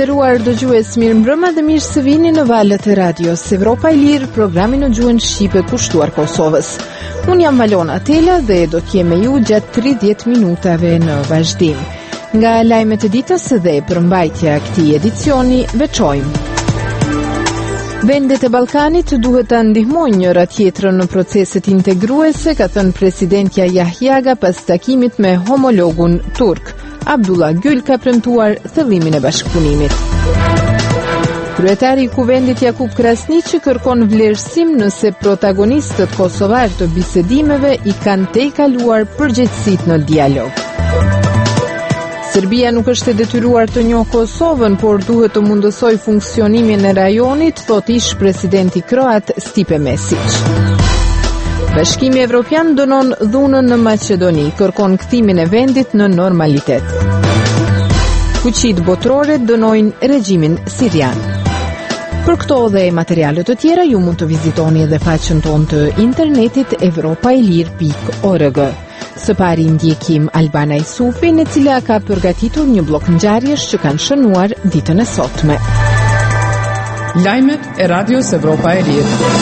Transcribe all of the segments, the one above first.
nderuar dëgjues, mirëmbrëma dhe mirë se vini në valët e radios Evropa e Lirë, programin në gjuhën shqipe kushtuar Kosovës. Unë jam Valona Tela dhe do të jem me ju gjatë 30 minutave në vazhdim. Nga lajmet e ditës dhe përmbajtja e këtij edicioni veçojmë. Vendet e Ballkanit duhet të ndihmojnë njëra tjetrën në proceset integruese, ka thënë presidentja Yahyaga pas takimit me homologun turk. Abdullah Gül ka premtuar thellimin e bashkëpunimit. Kryetari i Kuvendit Jakub Krasniqi kërkon vlerësim nëse protagonistët kosovar të bisedimeve i kanë tejkaluar përgjegjësitë në dialog. Serbia nuk është e detyruar të njohë Kosovën, por duhet të mundësoj funksionimin e rajonit, thot ish presidenti kroat Stipe Mesić. Bashkimi Evropian dënon dhunën në Maqedoni, kërkon kthimin e vendit në normalitet. Fuqitë botërore dënojnë regjimin sirian. Për këto dhe materiale të tjera ju mund të vizitoni edhe faqen tonë të internetit evropailir.org. Së pari ndjekim Albana Isufin, e cila ka përgatitur një blok ngjarjesh që kanë shënuar ditën e sotme. Lajmet e Radios Evropa e Lirë.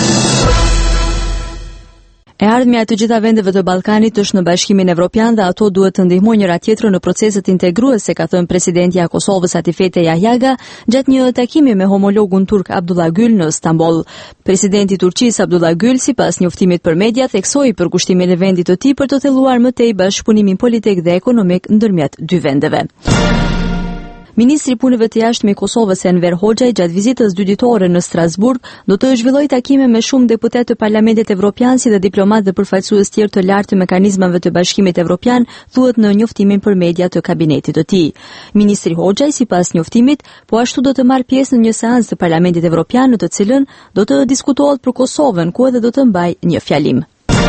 E ardhmja e të gjitha vendeve të Ballkanit është në Bashkimin Evropian dhe ato duhet të ndihmojnë njëra tjetrën në proceset integruese, ka thënë presidentja e Kosovës Atifete Yahyaga gjatë një takimi me homologun turk Abdullah Gül në Stamboll. Presidenti i Turqisë Abdullah Gül, sipas njoftimit për media, theksoi përkushtimin e vendit të tij për të thelluar më tej bashkëpunimin politik dhe ekonomik ndërmjet dy vendeve. Ministri i Punëve të Jashtme i Kosovës Enver Hoxha gjatë vizitës dyditore në Strasburg do të zhvillojë takime me shumë deputet të Parlamentit Evropian si dhe diplomatë dhe përfaqësues tjerë të lartë të mekanizmave të Bashkimit Evropian, thuhet në njoftimin për media të kabinetit të tij. Ministri Hoxha, sipas njoftimit, po ashtu do të marrë pjesë në një seancë të Parlamentit Evropian në të cilën do të diskutohet për Kosovën, ku edhe do të mbajë një fjalim.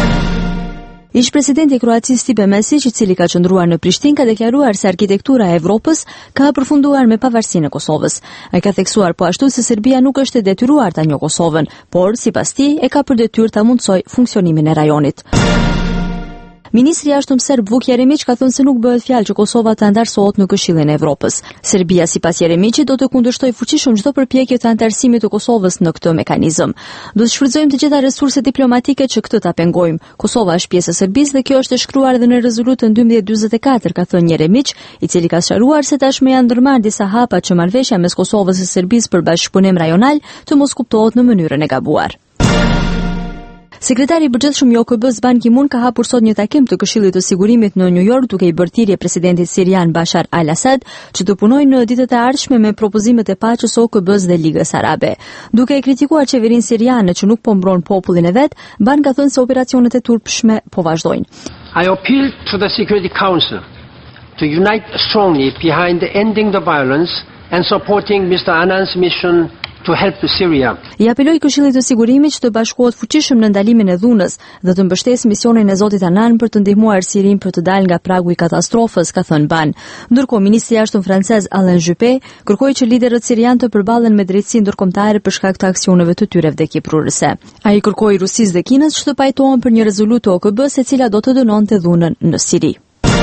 Ish presidenti i Kroacisë Stipe Mesić, i cili ka qëndruar në Prishtinë, ka deklaruar se arkitektura e Evropës ka përfunduar me pavarësinë e Kosovës. Ai ka theksuar po ashtu se Serbia nuk është e detyruar ta njohë Kosovën, por sipas tij e ka për detyrë ta mundsojë funksionimin e rajonit. Ministri i Jashtëm serb Vuk Jeremić ka thënë se nuk bëhet fjalë që Kosova të antarësohet në Këshillin e Evropës. Serbia, sipas Jeremićit, do të kundërshtojë fuqishëm çdo përpjekje të antarësimit të Kosovës në këtë mekanizëm. Do të shfrytëzojmë të gjitha resurset diplomatike që këtë ta pengojmë. Kosova është pjesë e Serbisë dhe kjo është e shkruar edhe në rezolutën 1244, ka thënë Jeremić, i cili ka sqaruar se tashmë janë ndërmarrë disa hapa që marrëveshja mes Kosovës dhe Serbisë për bashkëpunim rajonal të mos kuptohet në mënyrën e gabuar. Sekretari i përgjithshëm i OKB-s Ban Ki-moon ka hapur sot një takim të Këshillit të Sigurimit në New York duke i bërë thirrje presidentit sirian Bashar al-Assad që të punojë në ditët e ardhshme me propozimet e paqes së OKB-s dhe Ligës Arabe. Duke e kritikuar qeverinë siriane që nuk po mbron popullin e vet, Ban ka thënë se operacionet e turpshme po vazhdojnë. I appeal to the Security Council to unite strongly behind ending the violence and supporting Mr. Annan's mission to help Syria. I apeloi Këshillit të Sigurimit që të bashkohet fuqishëm në ndalimin e dhunës dhe të mbështesë misionin e Zotit Annan për të ndihmuar Sirinë për të dalë nga pragu i katastrofës, ka thënë Ban. Ndërkohë, ministri i jashtëm francez Alain Juppé kërkoi që liderët sirian të përballen me drejtësi ndërkombëtare për shkak të aksioneve të tyre vdekjeprurëse. Ai kërkoi Rusisë dhe Kinës që të pajtohen për një rezolutë të OKB-s e cila do të dënonte dhunën në Siri.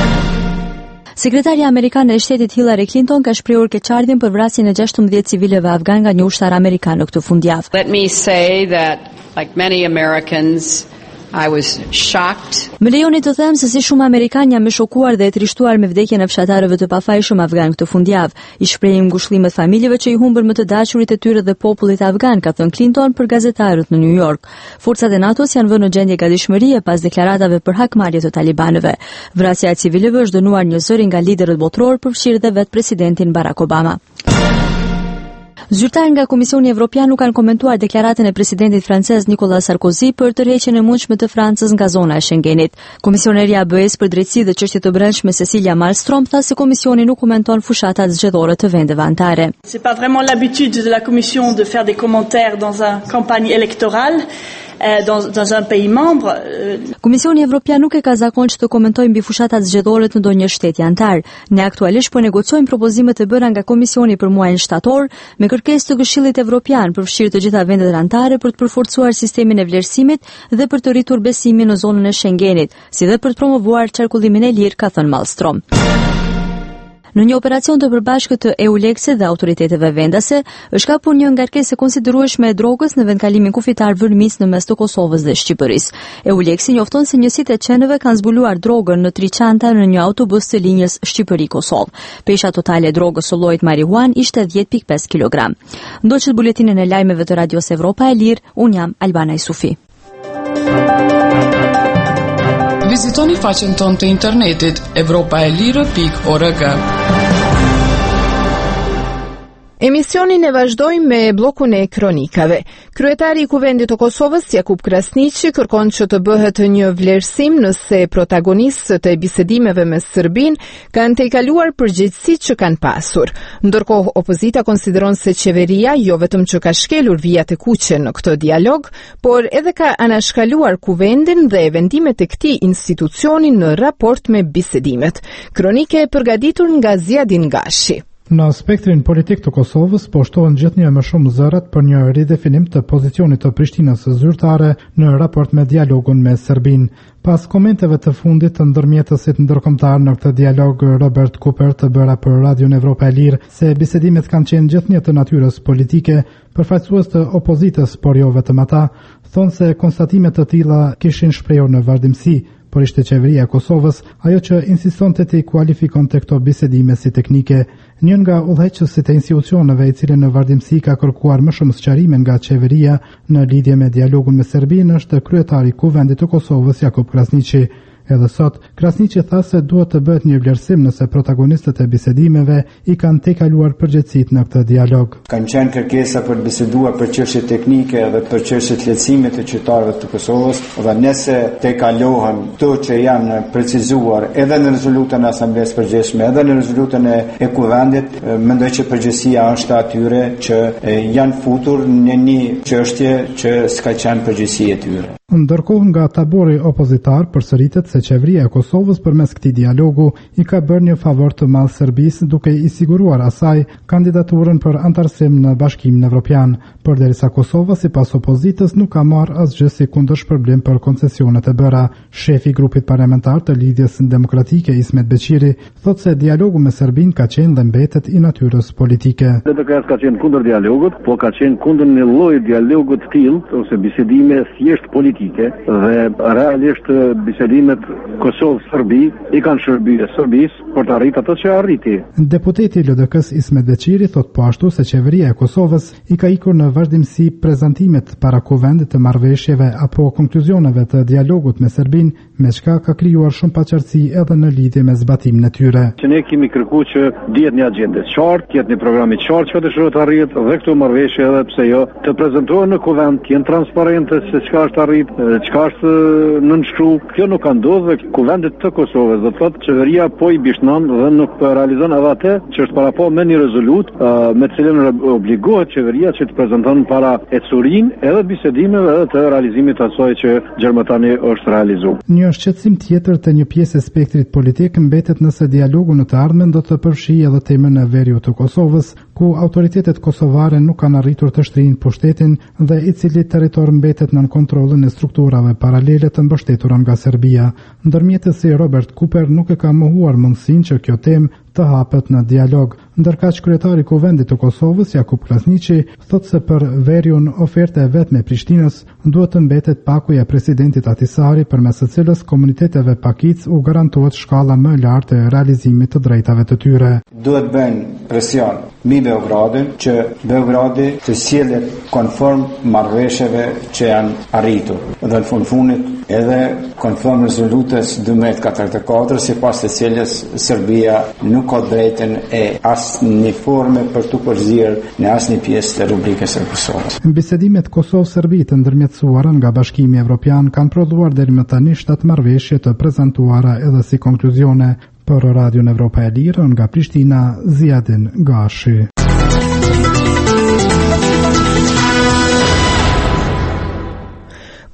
Sekretarja amerikane e shtetit Hillary Clinton ka shprehur keqardhjen për vrasjen e 16 civilëve afgan nga një ushtar amerikan në këtë fundjavë. Let me say that, like many Americans, I was shocked. Më lejoni të them se si shumë amerikanë jam e shokuar dhe e trishtuar me vdekjen e fshatarëve të pafajshëm afgan këtë fundjavë. I shprehim ngushëllimet familjeve që i humbën më të dashurit e tyre dhe popullit afgan, ka thënë Clinton për gazetarët në New York. Forcat e NATO-s janë vënë në gjendje gatishmërie pas deklaratave për hakmarrje të talibanëve. Vrasja e civilëve është dënuar një zëri nga liderët botror, përfshirë dhe vetë presidentin Barack Obama. Zyrtarë nga Komisioni Evropian nuk kanë komentuar deklaratën e presidentit francez Nicolas Sarkozy për tërheqjen e mundshme të Francës nga zona e Schengenit. Komisionerja e BE-s për drejtësi dhe çështje të brendshme Cecilia Malmström tha se komisioni nuk komenton fushatat zgjedhore të vendeve anëtare. C'est pas vraiment l'habitude de la Commission de faire des commentaires dans une campagne électorale. Dans un pays membre. Komisioni Evropian nuk e ka zakon që të komentojë mbi fushatat zgjedhore të ndonjë shteti antar. Ne aktualisht po negocojmë propozimet e bëra nga Komisioni për muajin shtator me kërkesë të Këshillit Evropian përfshirë të gjitha vendet anëtare për të përforcuar sistemin e vlerësimit dhe për të rritur besimin në zonën e Schengenit, si dhe për të promovuar qarkullimin e lirë, ka thënë Malmström. Në një operacion të përbashkët të EULEX-it dhe autoriteteve vendase, është kapur një ngarkesë e konsiderueshme e drogës në vendkalimin kufitar Vërmis në mes të Kosovës dhe Shqipërisë. EULEX-i njofton se njësitë e qenëve kanë zbuluar drogën në 3 çanta në një autobus të linjës Shqipëri-Kosovë. Pesha totale e drogës së llojit marihuan ishte 10.5 kg. Ndoqët buletinën e lajmeve të Radios Evropa e Lirë, unë jam Albana Isufi. Vizitoni faqen tonë të internetit evropaelire.org. Emisionin e vazhdojmë me blokun e kronikave. Kryetari i Kuvendit të Kosovës, Jakub Krasniqi, kërkon që të bëhet një vlerësim nëse protagonistët e bisedimeve me Serbinë kanë tejkaluar përgjegjësitë që kanë pasur. Ndërkohë, opozita konsideron se qeveria jo vetëm që ka shkelur vijat e kuqe në këtë dialog, por edhe ka anashkaluar Kuvendin dhe vendimet e këtij institucioni në raport me bisedimet. Kronike e përgatitur nga Ziadin Gashi. Në spektrin politik të Kosovës po shtohen gjithnjë më shumë zërat për një ridefinim të pozicionit të Prishtinës zyrtare në raport me dialogun me Serbinë. Pas komenteve të fundit të ndërmjetësit ndërkombëtar në këtë dialog, Robert Cooper të bëra për Radion Evropa e Lirë se bisedimet kanë qenë gjithnjë të natyrës politike, përfaqësues të opozitës, por jo vetëm ata, thonë se konstatimet të tilla kishin shprehur në vazhdimsi, por ishte qeveria e Kosovës ajo që insistonte të i kualifikonte këto bisedime si teknike. Njën nga udhëheqësit e institucioneve i cili në vazhdimsi ka kërkuar më shumë sqarime nga qeveria në lidhje me dialogun me Serbinë është kryetari i Kuvendit të Kosovës, Jakub Krasniqi. Edhe sot, Krasniqi tha se duhet të bëhet një vlerësim nëse protagonistët e bisedimeve i kanë tejkaluar përgjegjësitë në këtë dialog. Kanë qenë kërkesa për të biseduar për çështje teknike dhe për çështje të lehtësimit të qytetarëve të Kosovës, dhe nëse tejkalohen to që janë precizuar edhe në rezolutën e Asamblesë Përgjithshme, edhe në rezolutën e Kuvendit, mendoj që përgjegjësia është atyre që janë futur në një çështje që s'ka qenë përgjegjësi e tyre. Ndërkohë nga tabori opozitar përsëritet se qeveria e Kosovës përmes këtij dialogu i ka bërë një favor të madh Serbisë duke i siguruar asaj kandidaturën për antarësim në Bashkimin Evropian, përderisa Kosova sipas opozitës nuk ka marrë asgjë si kundërshpërblim për koncesionet e bëra. Shefi i grupit parlamentar të Lidhjes Demokratike, Ismet Beqiri, thotë se dialogu me Serbinë ka qenë dhe mbetet i natyrës politike. DPK ka qenë kundër dialogut, po ka qenë kundër një lloji dialogu të tillë ose bisedime thjesht politike. Dhe realisht bisedimet Kosovë-Serbi i kanë shërbyer Serbisë për të arritur ato që arriti. Deputeti i LDK-s Ismet Beqiri thot po ashtu se qeveria e Kosovës i ka ikur në vazhdimsi prezantimet para Kuvendit të marrëveshjeve apo konkluzioneve të dialogut me Serbinë, me çka ka krijuar shumë paqartësi edhe në lidhje me zbatimin e tyre. Që ne kemi kërkuar që dihet një agjendë të qartë, të jetë një program i qartë që dëshirohet të arrihet dhe këto marrëveshje edhe pse jo të prezantohen në Kuvend, të jenë transparente se çka është arritur, çka është nënshkruar. Kjo nuk ka ndodhur dhe Kuvendit të Kosovës, do të thotë qeveria po i bishnon dhe nuk po realizon edhe atë që është parapo me një rezolutë me të cilën obligohet qeveria që të prezanton para ecurin edhe bisedimeve edhe të realizimit asaj që gjermëtani është realizuar. Një shqetësim tjetër të një pjesë e spektrit politik mbetet nëse dialogu në të ardhmen do të përfshijë edhe temën e veriut të Kosovës, ku autoritetet kosovare nuk kanë arritur të shtrihin pushtetin dhe i cili territor mbetet nën kontrollin e strukturave paralele të mbështetura nga Serbia. Ndërmjetësi Robert Cooper nuk e ka mohuar mundësinë që kjo temë të hapet në dialog, ndërkaq kryetari i Kuvendit të Kosovës, Jakub Krasniqi, thotë se për veriun oferta e vetme e Prishtinës duhet të mbetet pakuja e presidentit Ahtisari, përmes së cilës komuniteteve pakic u garantohet shkalla më e lartë e realizimit të drejtave të tyre. Duhet bën presion mbi Beogradin që Beogradi të sjellet konform marrëveshjeve që janë arritur. Dhe në fundit edhe konform rezolutës 1244, sipas të cilës Serbia nuk ka drejtën e asnjë forme për të përzier në asnjë pjesë të rubrikës së Kosovës. Bisedimet Kosovë-Serbi të ndërmjetësuara nga Bashkimi Evropian kanë prodhuar deri më tani 7 marrëveshje të prezantuara edhe si konkluzione. Për Radion Evropa e Lirë nga Prishtina, Ziadin Gashi.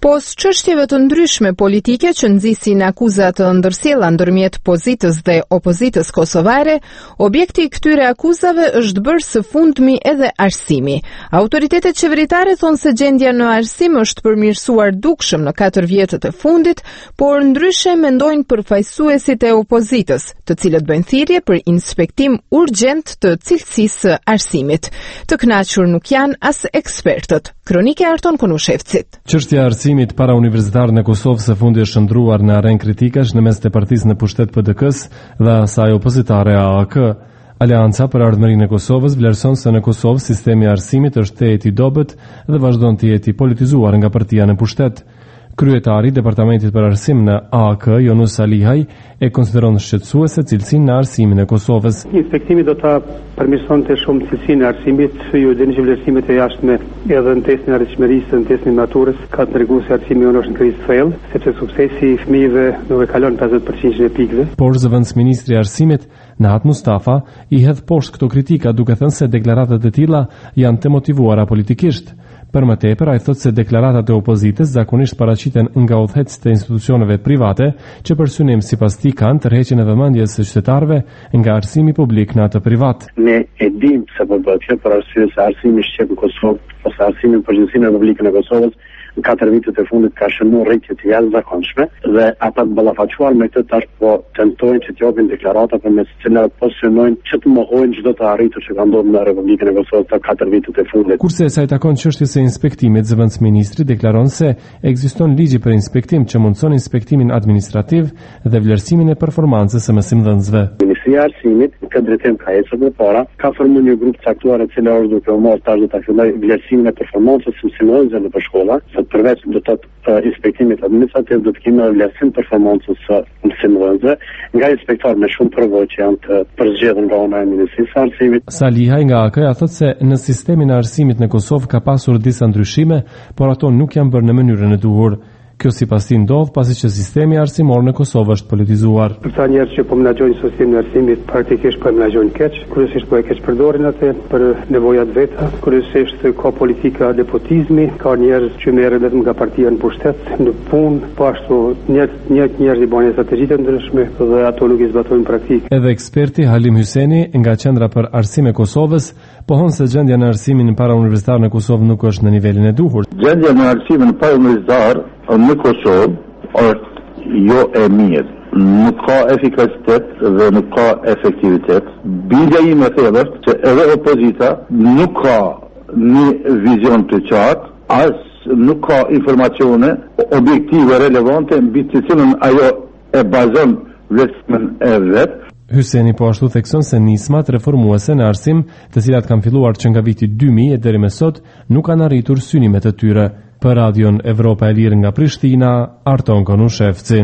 Pos çështjeve të ndryshme politike që nxisin akuza të ndërsjella ndërmjet pozitës dhe opozitës kosovare, objekti i këtyre akuzave është bërë së fundmi edhe arsimi. Autoritetet qeveritare thonë se gjendja në arsim është përmirësuar dukshëm në 4 vjetët e fundit, por ndryshe mendojnë përfaqësuesit e opozitës, të cilët bëjnë thirrje për inspektim urgjent të cilësisë së arsimit. Të kënaqur nuk janë as ekspertët. Kronike Arton Konushevcit. Çështja e arsimit para universitar në Kosovë së fundi është shndruar në arenë kritikash në mes të partisë në pushtet PDK-s dhe asaj opozitare AAK. Aleanca për Ardhmërinë e Kosovës vlerëson se në Kosovë sistemi i arsimit është i dobët dhe vazhdon të jetë i politizuar nga partia në pushtet. Kryetari i Departamentit për Arsim në AAK, Jonus Alihaj, e konsideron shqetësuese cilësinë në arsimin e Kosovës. Inspektimi do ta përmirësonte shumë cilësinë e arsimit, ju dini që vlerësimet e jashtme edhe në testin e arrishmërisë, në testin e maturës, ka treguar se arsimi është në krizë thellë, sepse suksesi i fëmijëve nuk e kalon 50% e pikëve. Por zëvendësministri i arsimit, Nahat Mustafa, i hedh poshtë këto kritika duke thënë se deklaratat e tilla janë të motivuara politikisht. Për më tepër, ai thotë se deklaratat e opozitës zakonisht paraqiten nga udhëhecët e institucioneve private, që për synim sipas tij kanë tërheqjen e vëmendjes së qytetarëve nga arsimi publik në atë privat. Ne e dim se po bëhet kjo për arsye se arsimi shqip në Kosovë, ose arsimi në përgjithësi në Republikën e Kosovës, në 4 vitet e fundit ka shënuar rritje të jashtëzakonshme dhe ata të ballafaqoar me këtë tash po tentojnë që të japin deklarata përmes cilave po synojnë që të mohojnë çdo të arritur që ka ndodhur në Republikën e Kosovës në 4 vitet e fundit. Kurse sa i takon çështjes së inspektimit, zëvendësministri deklaron se ekziston ligji për inspektim që mundson inspektimin administrativ dhe vlerësimin e performancës së mësimdhënësve. Ministria e Arsimit në këtë drejtim ka ecur më para, ka formuar një grup caktuar e cila është duke u marrë tash do ta fillojë vlerësimin e performancës së mësimdhënësve në shkolla. Përveç do të inspektimit administrativ do të kemi vlerësim performancës së mësimdhënësve nga inspektor me shumë përvojë që janë të përzgjedhur nga ana e Ministrisë së Arsimit. Salihaj nga AAK thotë se në sistemin e arsimit në Kosovë ka pasur disa ndryshime, por ato nuk janë bërë në mënyrën e duhur. Kjo sipas tij ndodh pasi që sistemi arsimor në Kosovë është politizuar. Këta njerëz që po menaxhojnë sistemin e arsimit praktikisht po menaxhojnë keq, kryesisht po e keq përdorin atë për nevojat veta, kryesisht ka politika nepotizmi, ka njerëz që merren vetëm nga partia në pushtet, në punë, po ashtu njerëz i bën strategji të ndryshme dhe ato nuk i zbatojnë praktikë. Edhe eksperti Halim Hyseni nga Qendra për Arsim e Kosovës pohon se gjendja në arsimin parauniversitar në Kosovë nuk është në nivelin e duhur. Gjendja në arsimin parauniversitar në Kosovë është jo e mirë. Nuk ka efikacitet dhe nuk ka efektivitet. Bindja ime thellë është që edhe opozita nuk ka një vizion të qartë, as nuk ka informacione objektive relevante mbi të cilën ajo e bazon vlerësimin e vet. Hyseni po ashtu thekson se nismat reformuese në arsim, të cilat kanë filluar që nga viti 2000 deri më sot, nuk kanë arritur synimet e tyre. Për Radion Evropa e Lirë nga Prishtina, Arton Konushevci.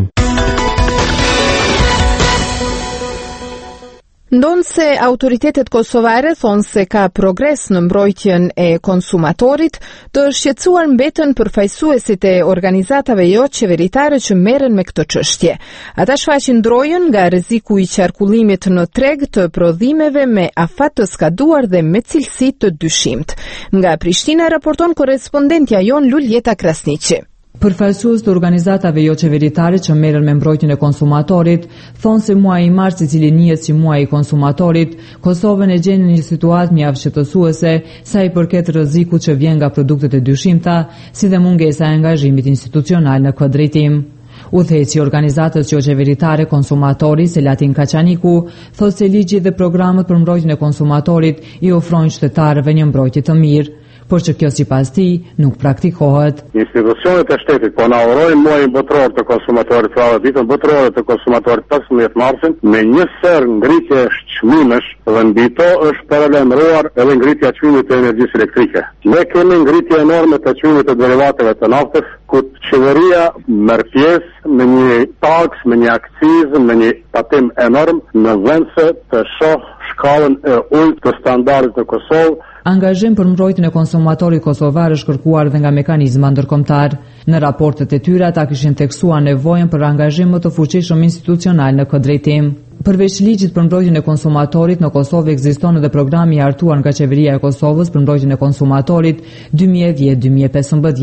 Ndonse autoritetet kosovare thonë se ka progres në mbrojtjen e konsumatorit, të shqetësuar mbeten përfaqësuesit e organizatave jo qeveritare që merren me këtë çështje. Ata shfaqin ndrojën nga rreziku i qarkullimit në treg të prodhimeve me afat të skaduar dhe me cilësi të dyshimt. Nga Prishtina raporton korrespondentja jon Luljeta Krasniqi. Përfaqësues të organizatave jo qeveritare që merren me mbrojtjen e konsumatorit thonë se muaji i mars, i cili njihet si muaji i konsumatorit, Kosovën e gjen në një situatë mjaft shqetësuese sa i përket rrezikut që vjen nga produktet e dyshimta, si dhe mungesa e angazhimit institucional në këtë drejtim. Udhëheci i organizatës jo qeveritare Konsumatori, Selatin Kaçaniku, thotë se ligji dhe programet për mbrojtjen e konsumatorit i ofrojnë qytetarëve një mbrojtje të mirë, por që kjo sipas tij nuk praktikohet. Institucionet e shtetit po na urojnë muajin botror të konsumatorit, pra ditën botërore të konsumatorit 15 marsin, me një ser ngritje çmimesh dhe mbi to është paralajmëruar edhe ngritja e çmimit të energjisë elektrike. Ne kemi ngritje enorme të çmimit të derivateve të naftës, ku qeveria merr pjesë me një taks, me një akcizë, me një tatim enorm në vend se të shoh shkallën e ulët të standardit të Kosovë. Angazhim për mbrojtjen e konsumatorit kosovar është kërkuar dhe nga mekanizma ndërkombëtar. Në raportet e tyre ata kishin theksuar nevojën për angazhim më të fuqishëm institucional në këtë drejtim. Përveç ligjit për mbrojtjen e konsumatorit, në Kosovë ekziston edhe programi i hartuar nga qeveria e Kosovës për mbrojtjen e konsumatorit 2010-2015.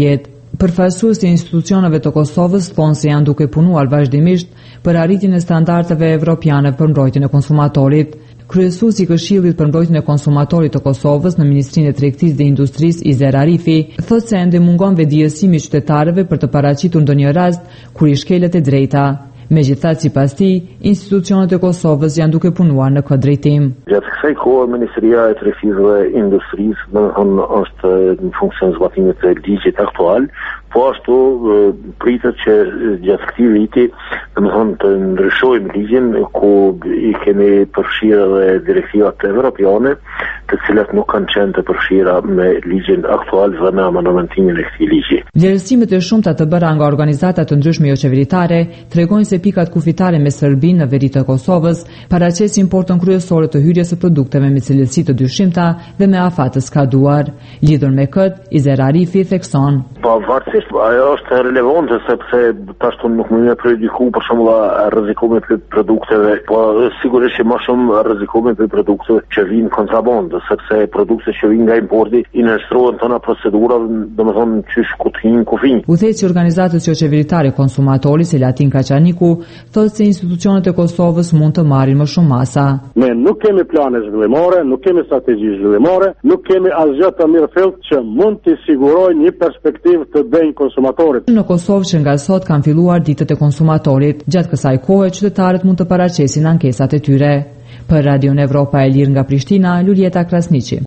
Përfaqësuesi i institucioneve të Kosovës thonë se janë duke punuar vazhdimisht për arritjen e standardeve evropiane për mbrojtjen e konsumatorit. Kryesuesi i Këshillit për mbrojtjen e konsumatorit të Kosovës në Ministrinë e Tregtisë dhe Industrisë, Izer Arifi, thotë se ende mungon vetëdijësimi i qytetarëve për të paraqitur ndonjë rast kur i shkelet e drejta. Megjithatë, sipas tij, institucionet e Kosovës janë duke punuar në këtë drejtim. Gjatë kësaj kohe, Ministria e Tregtisë dhe Industrisë, domethënë, është në funksion zbatimit të ligjit aktual, po ashtu pritet që gjatë këtij viti, domethënë, të ndryshojmë ligjin ku i kemi përfshirë edhe direktivat evropiane, të cilat nuk kanë qenë të përfshira me ligjin aktual dhe me amandamentimin e këtij ligji. Vlerësimet e shumta të bëra nga organizata të ndryshme jo qeveritare tregojnë se pikat kufitare me Serbinë në veri të Kosovës paraqesin importën kryesore të hyrjes së produkteve me cilësi të dyshimta dhe me afat të skaduar. Lidhur me këtë, Izer Arifi thekson: Po varësisht ajo është relevante sepse tashtu nuk mund të prediku për shembull rrezikumet e produkteve, po sigurisht që më shumë rrezikumet e produkteve që vijnë kontrabandë, sepse produktet që vijnë nga importi i nënshtrohen tona procedura, domethënë çysh kutin kufin. Udhëheqësi i organizatës jo qeveritare konsumatori Selatin Kaçaniku thotë se institucionet e Kosovës mund të marrin më shumë masa. Ne nuk kemi plane zhvillimore, nuk kemi strategji zhvillimore, nuk kemi asgjë të mirëfillt që mund të sigurojë një perspektivë të denjë konsumatorit. Në Kosovë që nga sot kanë filluar ditët e konsumatorit, gjatë kësaj kohe qytetarët mund të paraqesin ankesat e tyre. Për Radion Evropa e Lirë nga Prishtina, Luljeta Krasniqi.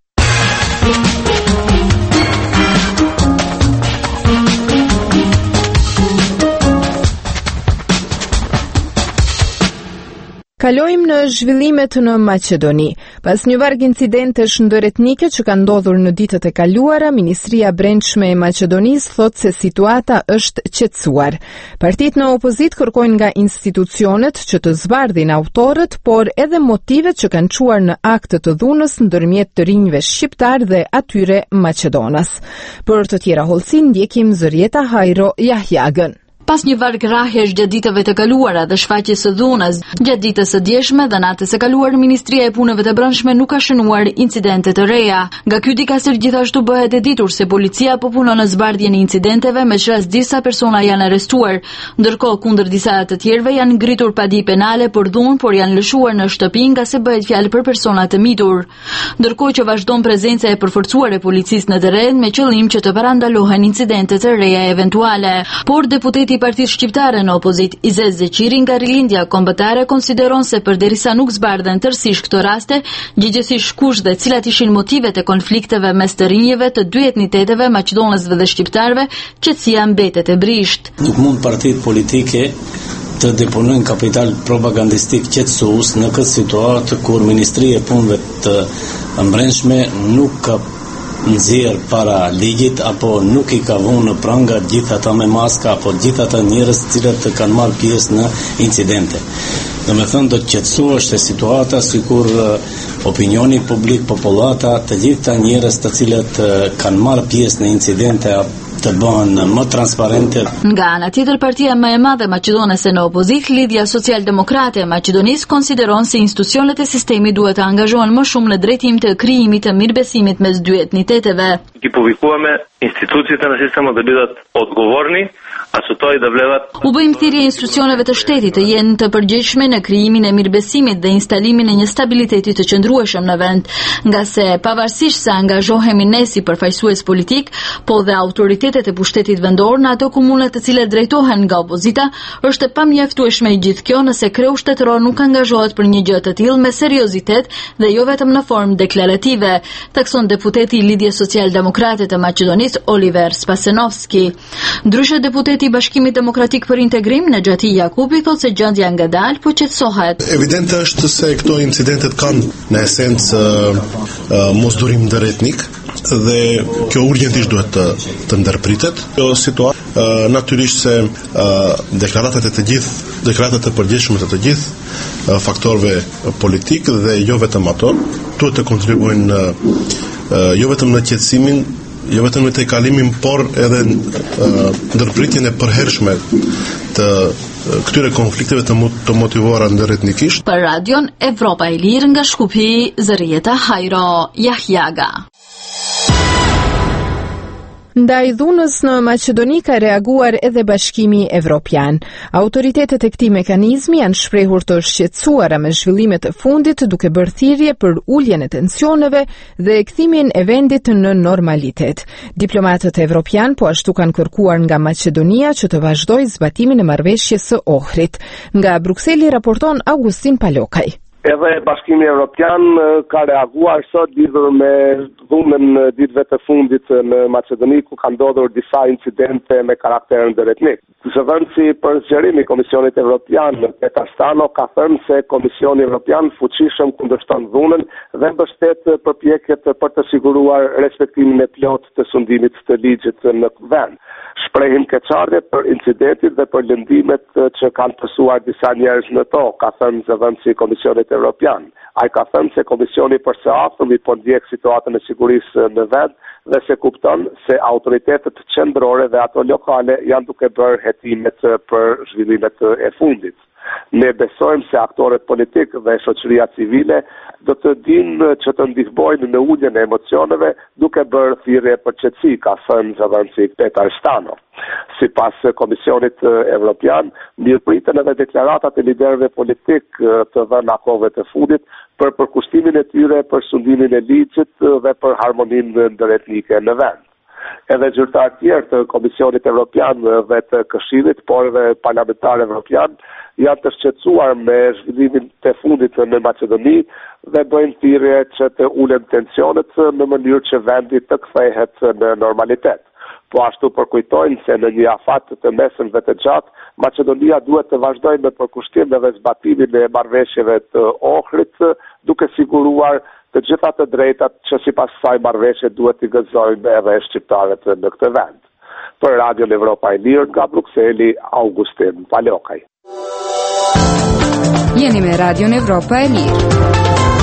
Kalojmë në zhvillimet në Maqedoni. Pas një varg incidentesh ndëretnike që kanë ndodhur në ditët e kaluara, Ministria e Brendshme e Maqedonisë thotë se situata është qetësuar. Partitë në opozit kërkojnë nga institucionet që të zbardhin autorët, por edhe motivet që kanë çuar në akte të dhunës ndërmjet të rinjve shqiptar dhe atyre maqedonas. Për të tjera hollësi ndjekim Zërieta Hajro Jahjagën. Pas një varg rrahjesh gjatë ditëve të kaluara dhe shfaqjes së dhunës, gjatë ditës së djeshme dhe natës së kaluar, Ministria e Punëve të Brendshme nuk ka shënuar incidente të reja. Nga ky dikastër gjithashtu bëhet e ditur se policia po punon në zbardhjen e incidenteve, me që disa persona janë arrestuar, ndërkohë kundër disa të tjerëve janë ngritur padi penale për dhunë, por janë lëshuar në shtëpi nga se bëhet fjalë për persona të mitur. Ndërkohë që vazhdon prezenca e përforcuar e policisë në terren me qëllim që të parandalohen incidente të reja eventuale, por deputeti i Partisë Shqiptare në opozit Izet Zeqiri nga Rilindja Kombëtare konsideron se përderisa nuk zbardhen tërësisht këto raste, gjithsesi kush dhe cilat ishin motivet e konflikteve mes të rinjeve të dy etniteteve maqedonësve dhe shqiptarëve, qetësia mbetet e brisht. Nuk mund partitë politike të deponojnë kapital propagandistik qetësues në këtë situatë kur Ministria e Punëve të Brendshme nuk ka nxjerr para ligjit apo nuk i ka vënë në pranga gjithë ata me maska apo gjithë ata njerëz të cilët kanë marrë pjesë në incidente. Domethënë do të qetësohesh se situata sikur opinioni publik, popullata, të gjithë ata njerëz të cilët kanë marrë pjesë në incidente të bëhen më transparente. Nga ana tjetër, partia më e madhe maqedonese në opozit, Lidhja Social-Demokrate e Maqedonisë, konsideron se institucionet e sistemit duhet të angazhohen më shumë në drejtim të krijimit të mirëbesimit mes dy etniteteve. Ги повикуваме институциите на системот да бидат одговорни, a sutoj dhe vlerat. U bëjmë thirrje institucioneve të shtetit të jenë të përgjegjshme në krijimin e mirëbesimit dhe instalimin e një stabiliteti të qëndrueshëm në vend, nga se pavarësisht se angazhohemi ne si përfaqësues politik, po dhe autoritetet e pushtetit vendor në ato komune të cilat drejtohen nga opozita, është e pamjaftueshme gjithë kjo nëse kreu shtetëror nuk angazhohet për një gjë të tillë me seriozitet dhe jo vetëm në formë deklarative, thekson deputeti i Lidhjes Social-Demokrate të Maqedonisë Oliver Spasenovski. Ndryshe deputeti i Bashkimit Demokratik për Integrim në Gjati Jakubi thotë se gjendja ngadalë po qetësohet. Evident është se këto incidentet kanë në esencë mosdurim ndëretnik dhe kjo urgjentisht duhet të ndërpritet. Kjo situatë natyrisht se deklaratat e të përgjithshme të gjithë faktorëve politik dhe jo vetëm ato duhet të kontribuojnë jo vetëm në qetësimin, jo vetëm në tejkalimin, por edhe ndërpritjen e përhershme të këtyre konflikteve të motivuara ndërretnikisht. Për Radion Evropa e Lirë nga Shkupi, Zërieta Hajro Jahjaga. Ndaj dhunës në Maqedoni ka reaguar edhe Bashkimi Evropian. Autoritetet e këtij mekanizmi janë shprehur të shqetësuara me zhvillimet e fundit, duke bërë thirrje për uljen e tensioneve dhe kthimin e vendit në normalitet. Diplomatët evropian po ashtu kanë kërkuar nga Maqedonia që të vazhdojë zbatimin e marrëveshjes së Ohrit. Nga Brukseli raporton Augustin Palokaj. Edhe Bashkimi Evropian ka reaguar sot lidhur me dhunën ditëve të fundit në Maqedoni, ku ka ndodhur disa incidente me karakter ndërhetnik. Zëvendësi për zgjerim i Komisionit Evropian, Petar Stano, ka thënë se Komisioni Evropian fuqishëm kundërshton dhunën dhe mbështet përpjekjet për të siguruar respektimin e plotë të sundimit të ligjit në vend. Shprehim keqardhje për incidentit dhe për lëndimet që kanë pësuar disa njerëz në to, ka thënë zëvendësi i Komisionit Evropian. Ai ka thënë se Komisioni për së afërmi po ndjek situatën e sigurisë në vend dhe se kupton se autoritetet qendrore dhe ato lokale janë duke bërë hetimet për zhvillimet e fundit. Ne besojmë se aktorët politik dhe shoqëria civile do të dinë që të ndihmojnë në uljen e emocioneve duke bërë thirrje për qetësi, ka thënë zëvendësi Petar Stano. Sipas Komisionit Evropian, mirëpriten edhe deklaratat e liderëve politik të dhënë akove të fundit për përkushtimin e tyre për sundimin e ligjit dhe për harmoninë ndëretnike në vend. Edhe zyrtarë tjerë të Komisionit Evropian dhe të Këshillit, por edhe parlamentarë evropian, janë të shqetësuar me zhvillimin të fundit në Maqedoni dhe bëjnë thirrje që të ulen tensionet në mënyrë që vendi të kthehet në normalitet. Po ashtu përkujtojnë se në një afat të mesëmve të gjatë, Maqedonia duhet të vazhdojë me përkushtim dhe zbatimin e marrëveshjeve të Ohrit, duke siguruar të gjitha të drejtat që sipas kësaj marrëveshje duhet t'i gëzojnë edhe shqiptarët në këtë vend. Për Radion Evropa e Lirë nga Brukseli, Augustin Palokaj. Jeni me Radion Evropa e Lirë.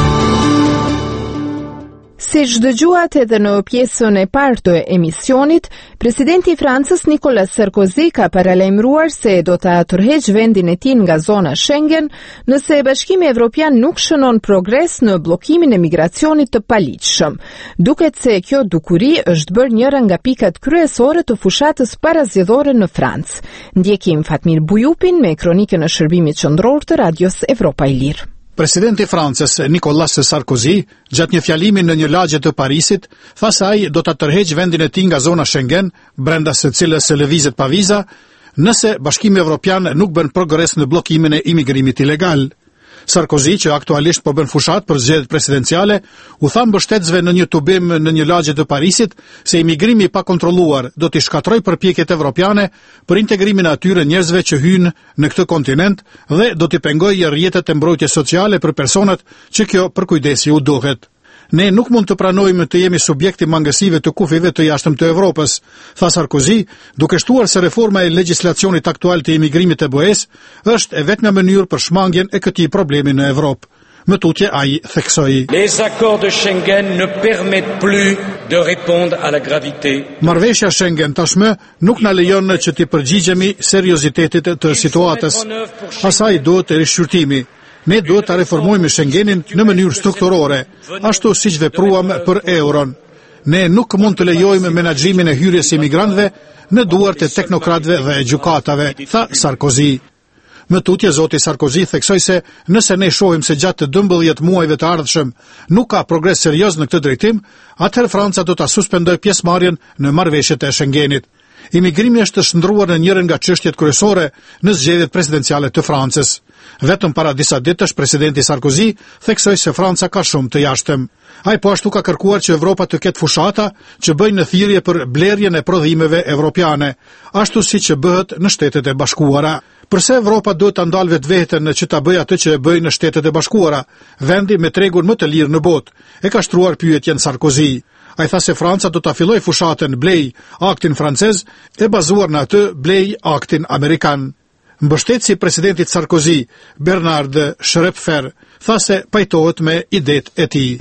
Siç dëgjuat edhe në pjesën e parë të emisionit, presidenti i Francës Nicolas Sarkozy ka paralajmëruar se do ta tërheqë vendin e tij nga zona Schengen nëse Bashkimi Evropian nuk shënon progres në bllokimin e migracionit të paligjshëm. Duket se kjo dukuri është bërë njëra nga pikat kryesore të fushatës parazgjedhore në Francë. Ndjekim Fatmir Bujupin me kronikën e shërbimit qendror të Radios Evropa e Lirë. Presidenti i Francës, Nicolas Sarkozy, gjatë një fjalimi në një lagje të Parisit, tha se ai do ta tërheqë vendin e tij nga zona Schengen, brenda së cilës lëvizet pa viza, nëse Bashkimi Evropian nuk bën progres në bllokimin e imigrimit ilegal. Sarkozy, që aktualisht po bën fushat për zgjedhjet presidenciale, u tha mbështetësve në një tubim në një lagje të Parisit se imigrimi pa kontrolluar do t'i shkatrojë përpjekjet evropiane për integrimin e atyre njerëzve që hyjnë në këtë kontinent dhe do t'i pengojë rrjetet e mbrojtjes sociale për personat që kjo përkujdesi u duhet. Ne nuk mund të pranojmë të jemi subjekti mangësive të kufive të jashtëm të Evropës, tha Sarkozy, duke shtuar se reforma e legjislacionit aktual të imigrimit të BE-s është e vetmja mënyrë për shmangjen e këtij problemi në Evropë. Më tutje ai theksoi: Les accords de Schengen ne permettent plus de répondre à la gravité. Marrëveshja Schengen tashmë nuk na lejon që të përgjigjemi seriozitetit të situatës. Asaj duhet rishqyrtimi. Ne duhet të reformojmë Schengenin në mënyrë strukturore, ashtu siç vepruam për euron. Ne nuk mund të lejojmë menaxhimin e hyrjes së imigrantëve në duart e teknokratëve dhe gjykatave, tha Sarkozy. Më tutje, zoti Sarkozy theksoi se nëse ne shohim se gjatë 12 muajve të ardhshëm nuk ka progres serioz në këtë drejtim, atëherë Franca do ta suspendojë pjesëmarrjen në marrëveshjet e Schengenit. Imigrimi është shndruar në njërin nga çështjet kryesore në zgjedhjet presidenciale të Francës. Vetëm para disa ditësh presidenti Sarkozy theksoi se Franca ka shumë të jashtëm. Ai po ashtu ka kërkuar që Evropa të ketë fushata që bëjnë thirrje për blerjen e prodhimeve evropiane, ashtu siç bëhet në Shtetet e Bashkuara. Përse Evropa duhet ta ndalë vetveten që ta bëjë atë që e bëjnë në Shtetet e Bashkuara, vendi me tregun më të lirë në botë? E ka shtruar pyetjen Sarkozy. Ai tha se Franca do ta fillojë fushatën blej aktin francez e bazuar në atë blej aktin amerikan. Mbështetësi presidentit Sarkozy, Bernard Schrepfer, tha se pajtohet me idetë e tij.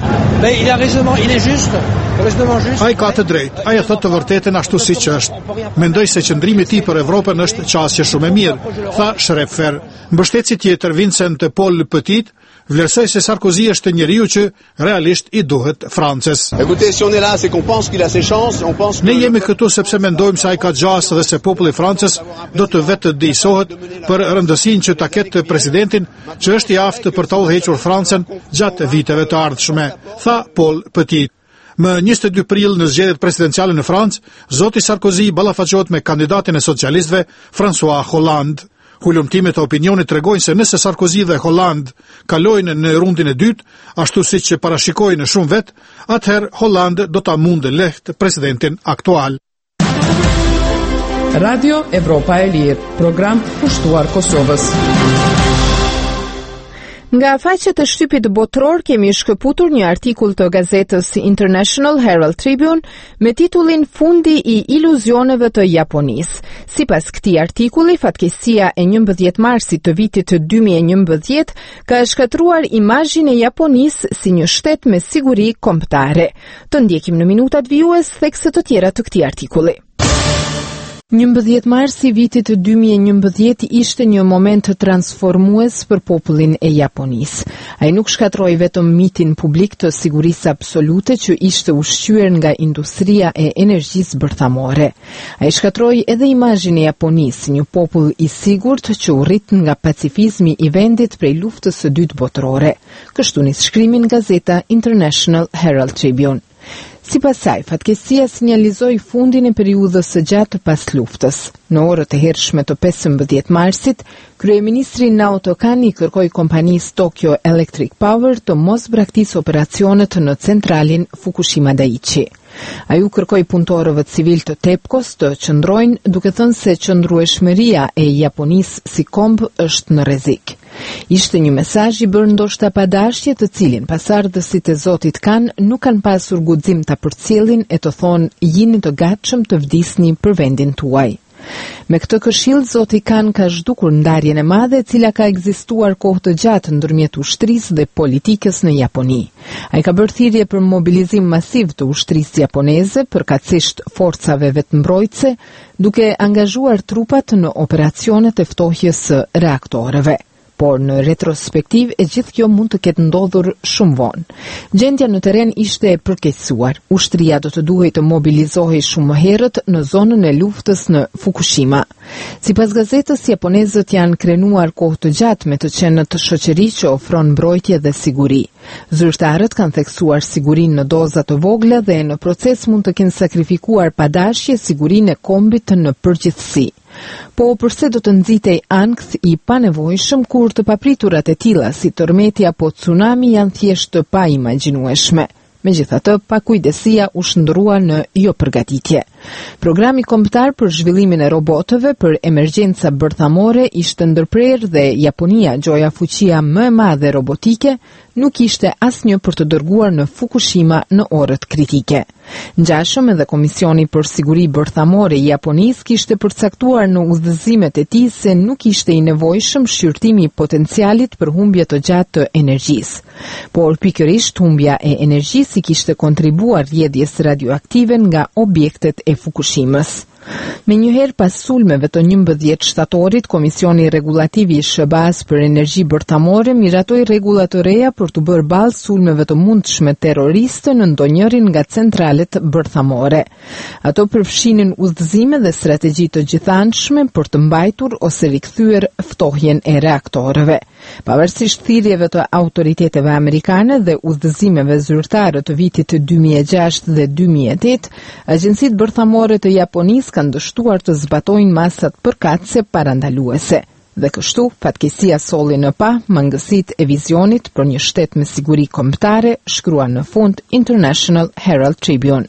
Ai ka të drejtë, ai e thot të vërtetën ashtu siç është. Mendoj se qëndrimi i tij për Evropën është çështje shumë e mirë, tha Schrepfer. Mbështetësi tjetër, Vincent Paul Petit, vlerësoi se Sarkozy është njeriu që realisht i duhet Francës. Ne jemi këtu sepse mendojmë se ai ka gjasë dhe se populli i Francës do të vetë dëjsohet për rëndësinë që ta ketë presidentin që është i aftë për ta udhëhequr Francën gjatë viteve të ardhshme, tha Paul Petit. Më 22 prill në zgjedhjet presidenciale në Francë, zoti Sarkozy ballafaqohet me kandidatin e socialistëve François Hollande. Hulumtimet e opinionit tregojnë se nëse Sarkozy dhe Hollande kalojnë në rundin e dytë, ashtu siç e parashikojnë shumë vet, atëherë Hollande do ta mundë lehtë presidentin aktual. Radio Evropa e Lirë, program pushtuar Kosovës. Nga faqet e shtypit botror kemi shkëputur një artikull të gazetës International Herald Tribune me titullin Fundi i iluzioneve të Japonisë. Sipas këtij artikulli, fatkeqësia e 11 marsit të vitit të 2011 ka shkatruar imazhin e Japonisë si një shtet me siguri kombëtare. Të ndjekim në minutat vijues thekse të tjera të këtij artikulli. 11 marsi vitit 2011 ishte një moment transformues për popullin e Japonisë. Ai nuk shkatroi vetëm mitin publik të sigurisë absolute që ishte ushqyer nga industria e energjisë bërthamore. Ai shkatroi edhe imazhin e Japonisë, një popull i sigurt që u rrit nga pacifizmi i vendit prej luftës së dytë botërore. Kështu nis shkrimin gazeta International Herald Tribune. Sipas saj, fatkeqësia sinjalizoi fundin e periudhës së gjatë pas luftës. Në orët e hershme të 15 marsit, kryeministri Naoto Kan i kërkoi kompanisë Tokyo Electric Power të mos braktisë operacionet në centralin Fukushima Daiichi. Ai u kërkoi punëtorëve civil të TEPCO-s të qëndrojnë, duke thënë se qëndrueshmëria e Japonisë si kombë është në rrezik. Ishte një mesazh i bërë ndoshta pa dashje, të cilin pasardhësit e zotit Kan nuk kanë pasur guxim ta përcjellin e të thonë jini të gatshëm të vdisni për vendin tuaj. Me këtë këshill, zoti Kan ka zhdukur ndarjen e madhe e cila ka ekzistuar kohë të gjatë ndërmjet ushtrisë dhe politikës në Japoni. Ai ka bërë thirrje për mobilizim masiv të ushtrisë japoneze, përkatësisht forcave vetëmbrojtëse, duke angazhuar trupat në operacionet e ftohjes së reaktoreve. Por në retrospektiv e gjithë kjo mund të ketë ndodhur shumë vonë. Gjendja në terren ishte e përkeqësuar. Ushtria do të duhej të mobilizohej shumë më herët në zonën e luftës në Fukushima. Sipas gazetës, japonezët janë krenuar kohë të gjatë me të qenë të shoqëri që ofron mbrojtje dhe siguri. Zyrtarët kanë theksuar sigurinë në doza të vogla dhe në proces mund të kenë sakrifikuar padashje sigurinë e kombit në përgjithësi. Po përse do të nxitej ankth i panevojshëm kur të papriturat e tilla si tërmeti apo tsunami janë thjesht të paimagjinueshme. Megjithatë, pakujdesia u shndrua në jo përgatitje. Programi kombëtar për zhvillimin e robotëve për emergjenca bërthamore ishte ndërprerë dhe Japonia, gjoja fuqia më e madhe robotike, nuk ishte asnjë për të dërguar në Fukushima në orët kritike. Ngjashëm edhe Komisioni për Siguri Bërthamore i Japonisë kishte përcaktuar në udhëzimet e tij se nuk ishte i nevojshëm shqyrtimi i potencialit për humbje të gjatë të energjisë. Por pikërisht humbja e energjisë i kishte kontribuar rrjedhjes radioaktive nga objektet e Fukushimës. Me njëherë pas sulmeve të 11 shtatorit, Komisioni Regulativ i SBA-s për Energji Bërthamore miratoi rregulla të reja për të bërë balë sulmeve të mundshme terroriste në ndonjërin nga centralet bërthamore. Ato përfshinin udhëzime dhe strategji të gjithanshme për të mbajtur ose rikthyer ftohjen e reaktorëve. Pavarësisht thirrjeve të autoriteteve amerikane dhe udhëzimeve zyrtare të vitit 2006 dhe 2008, agjencitë bërthamore të Japonisë kanë dështuar të zbatojnë masat përkatëse parandaluese. Dhe kështu, fatkeqësia solli në pa mangësitë e vizionit për një shtet me siguri kombëtare, shkrua në fund International Herald Tribune.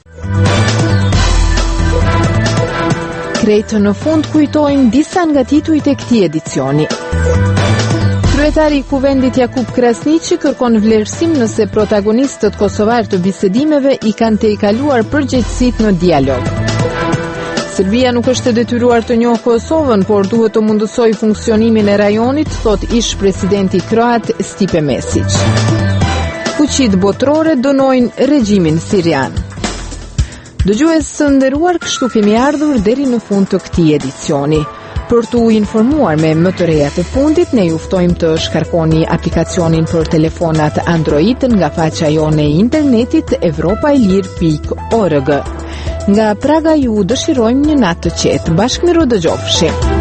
Krejtë në fund kujtojnë disa nga titujt e këtij edicioni. Kryetari i Kuvendit Jakub Krasniqi kërkon vlerësim nëse protagonistët kosovar të bisedimeve i kanë tejkaluar përgjegjësitë në dialog. Serbia nuk është e detyruar të njohë Kosovën, por duhet të mundësoj funksionimin e rajonit, thot ish presidenti kroat Stipe Mesić. Fuqitë botërore dënojnë regjimin sirian. Dëgjues së nderuar, kështu kemi ardhur deri në fund të këtij edicioni. Për t'u informuar me më të reja të fundit, ne ju ftojmë të shkarkoni aplikacionin për telefonat Android nga faqja jone e internetit evropailir.org. Nga Praga ju dëshirojmë një natë të qetë. Bashkë miru dëgjofshim.